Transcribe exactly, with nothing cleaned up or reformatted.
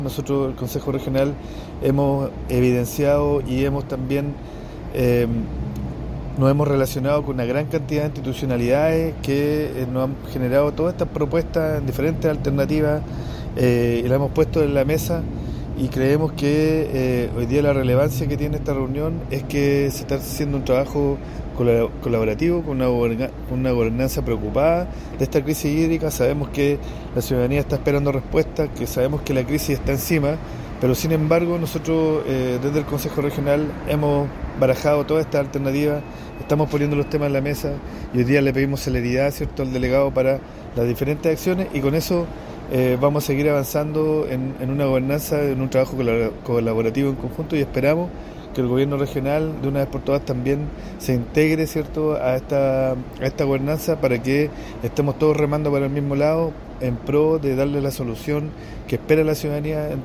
Nosotros, el Consejo Regional, hemos evidenciado y hemos también eh, nos hemos relacionado con una gran cantidad de institucionalidades que eh, nos han generado todas estas propuestas en diferentes alternativas eh, y las hemos puesto en la mesa, y creemos que eh, hoy día la relevancia que tiene esta reunión es que se está haciendo un trabajo colaborativo, con una, con una gobernanza preocupada de esta crisis hídrica. Sabemos que la ciudadanía está esperando respuestas, que sabemos que la crisis está encima, pero sin embargo nosotros eh, desde el Consejo Regional hemos barajado todas estas alternativas, estamos poniendo los temas en la mesa y hoy día le pedimos celeridad, ¿cierto?, al delegado para las diferentes acciones, y con eso eh, vamos a seguir avanzando en, en una gobernanza, en un trabajo colaborativo en conjunto, y esperamos que el gobierno regional de una vez por todas también se integre, ¿cierto?, a esta, a esta gobernanza, para que estemos todos remando para el mismo lado en pro de darle la solución que espera la ciudadanía en